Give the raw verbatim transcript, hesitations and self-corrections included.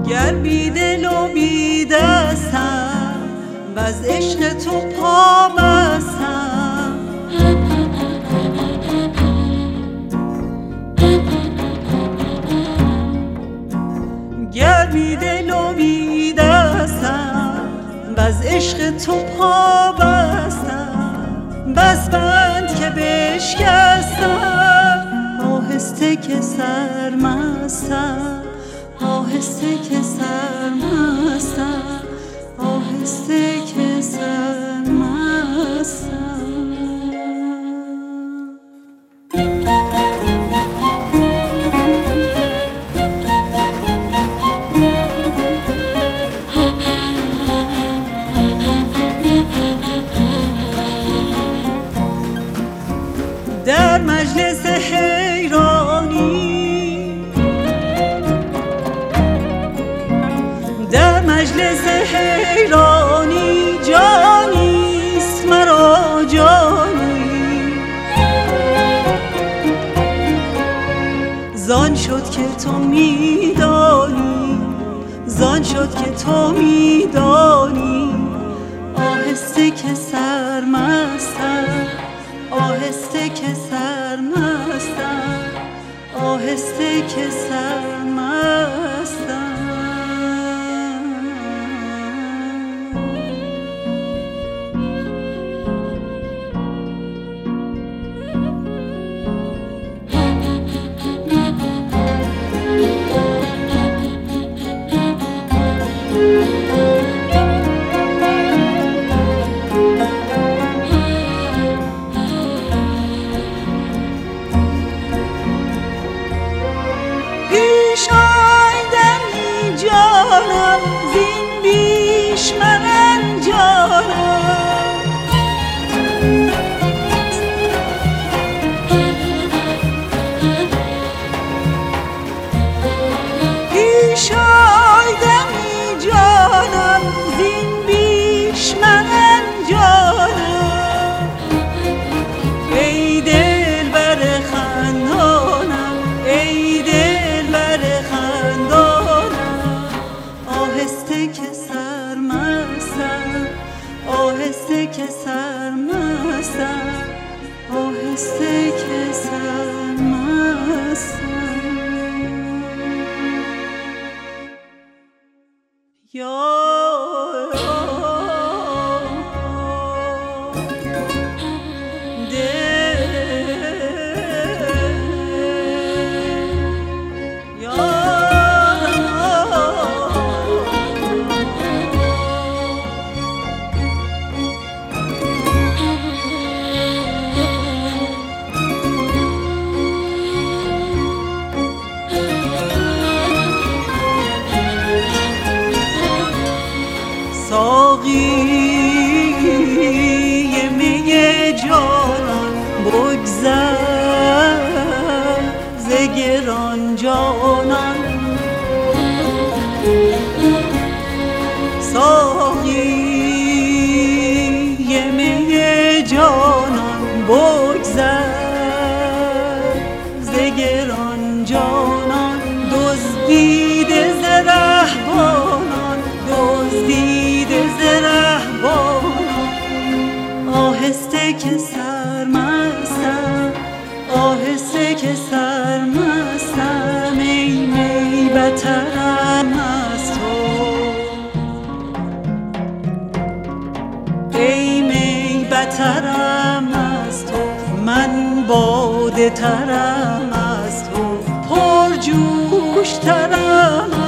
گر بی دل و بی دستم وز عشق تو پا بستم، گر بی دل و بی دستم وز عشق تو پا بستم، بس بند که بشکستم آهسته که سرمستم، آهسته که سرمستم، آهسته که سرمستم. در مجلس حیرانی، در مجلس حیرانی جانیست مرا جانی، زان شد که تو میدانی، زان شد که تو میدانی، آهسته که سرمستم، آهسته که سرمستم، آهسته که سرمستم. پیش آیدمی جانم زین بیش من انجانم، پیش آیدمی جانم زین بیش من انجانم، ای دل بر خندانم، ای دل بر خندانم، آهسته که سرمستم، آهسته که سرمستم، آهسته که سرمستم. یا ساقی می جانان بگذر ز گران جانان، ساقی می جانان بگذر ز گران جانان، دزدیده ز رهبانان، دزدیده ز رهبانان، آهسته که سرمستم، آهسته که سرمستم، ای می بترم از تو، ای می بترم از تو، من باده ترم از تو، پر جوش ترم